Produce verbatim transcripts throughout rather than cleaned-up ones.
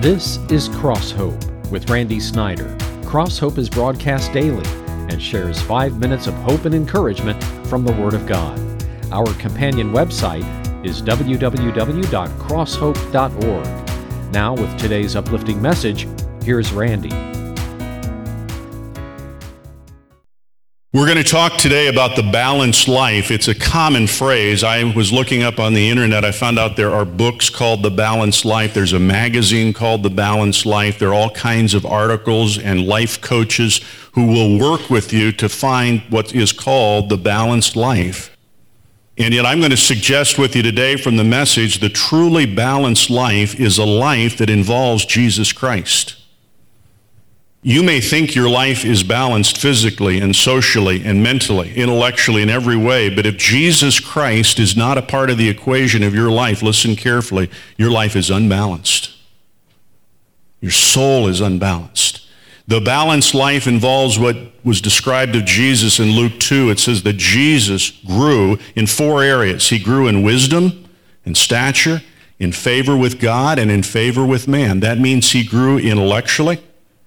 This is Cross Hope with Randy Snyder. Cross Hope is broadcast daily and shares five minutes of hope and encouragement from the Word of God. Our companion website is w w w dot cross hope dot org. Now, with today's uplifting message, here's Randy. We're going to talk today about the balanced life. It's a common phrase. I was looking up on the internet. I found out there are books called The Balanced Life. There's a magazine called The Balanced Life. There are all kinds of articles and life coaches who will work with you to find what is called the balanced life. And yet I'm going to suggest with you today from the message, the truly balanced life is a life that involves Jesus Christ. You may think your life is balanced physically and socially and mentally, intellectually, in every way, but if Jesus Christ is not a part of the equation of your life, listen carefully, your life is unbalanced. Your soul is unbalanced. The balanced life involves what was described of Jesus in Luke two. It says that Jesus grew in four areas. He grew in wisdom, in stature, in favor with God, and in favor with man. That means he grew intellectually,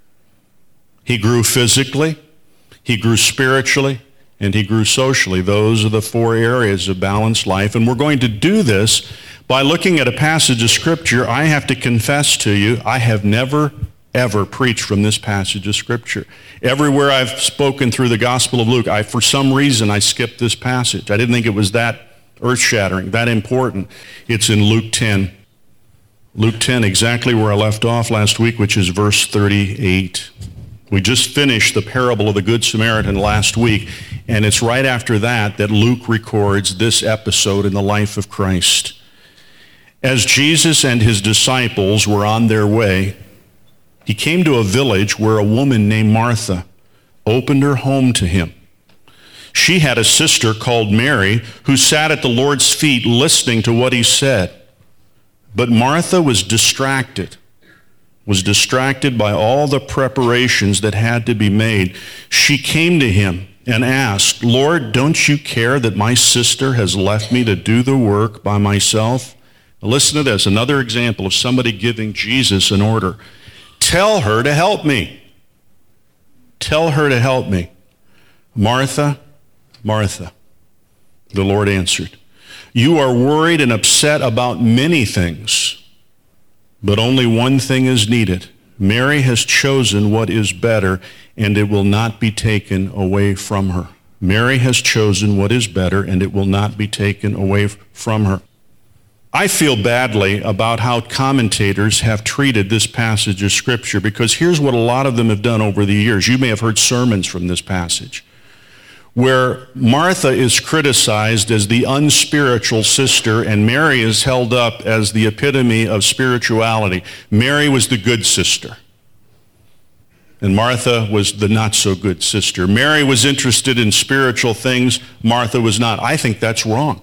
he grew physically, he grew spiritually, and he grew socially. Those are the four areas of balanced life. And we're going to do this by looking at a passage of Scripture. I have to confess to you, I have never, ever preached from this passage of Scripture. Everywhere I've spoken through the Gospel of Luke, I, for some reason, I skipped this passage. I didn't think it was that earth-shattering, that important. It's in Luke ten. Luke ten, exactly where I left off last week, which is verse thirty-eight. We just finished the parable of the Good Samaritan last week, and it's right after that that Luke records this episode in the life of Christ. As Jesus and his disciples were on their way, he came to a village where a woman named Martha opened her home to him. She had a sister called Mary who sat at the Lord's feet listening to what he said. But Martha was distracted. was distracted by all the preparations that had to be made. She came to him and asked, "Lord, don't you care that my sister has left me to do the work by myself?" Now listen to this, another example of somebody giving Jesus an order. "Tell her to help me. Tell her to help me." "Martha, Martha," the Lord answered, "you are worried and upset about many things, but only one thing is needed. Mary has chosen what is better, and it will not be taken away from her." Mary has chosen what is better, and it will not be taken away from her. I feel badly about how commentators have treated this passage of Scripture, because here's what a lot of them have done over the years. You may have heard sermons from this passage, where Martha is criticized as the unspiritual sister and Mary is held up as the epitome of spirituality. Mary was the good sister, and Martha was the not-so-good sister. Mary was interested in spiritual things, Martha was not. I think that's wrong.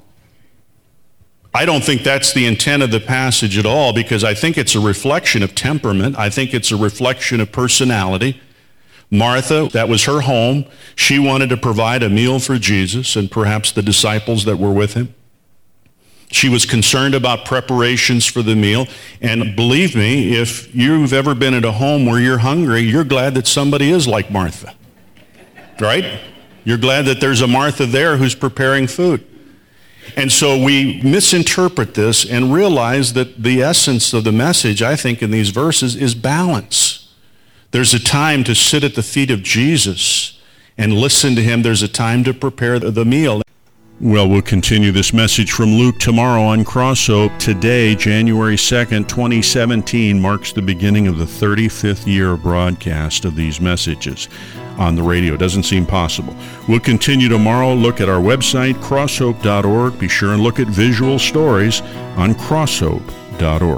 I don't think that's the intent of the passage at all, because I think it's a reflection of temperament. I think it's a reflection of personality. Martha, that was her home. She wanted to provide a meal for Jesus and perhaps the disciples that were with him. She was concerned about preparations for the meal. And believe me, if you've ever been at a home where you're hungry, you're glad that somebody is like Martha, right? You're glad that there's a Martha there who's preparing food. And so we misinterpret this and realize that the essence of the message, I think, in these verses is balance. There's a time to sit at the feet of Jesus and listen to him. There's a time to prepare the meal. Well, we'll continue this message from Luke tomorrow on Cross Hope. Today, January second, twenty seventeen, marks the beginning of the thirty-fifth year of broadcast of these messages on the radio. Doesn't seem possible. We'll continue tomorrow. Look at our website, cross hope dot org. Be sure and look at visual stories on cross hope dot org.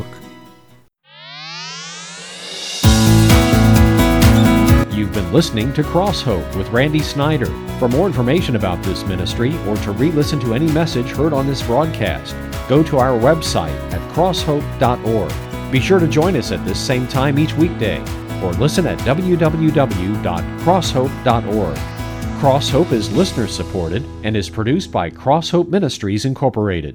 You've been listening to Cross Hope with Randy Snyder. For more information about this ministry or to re-listen to any message heard on this broadcast, go to our website at cross hope dot org. Be sure to join us at this same time each weekday, or listen at w w w dot cross hope dot org. Cross Hope is listener-supported and is produced by Cross Hope Ministries, Incorporated.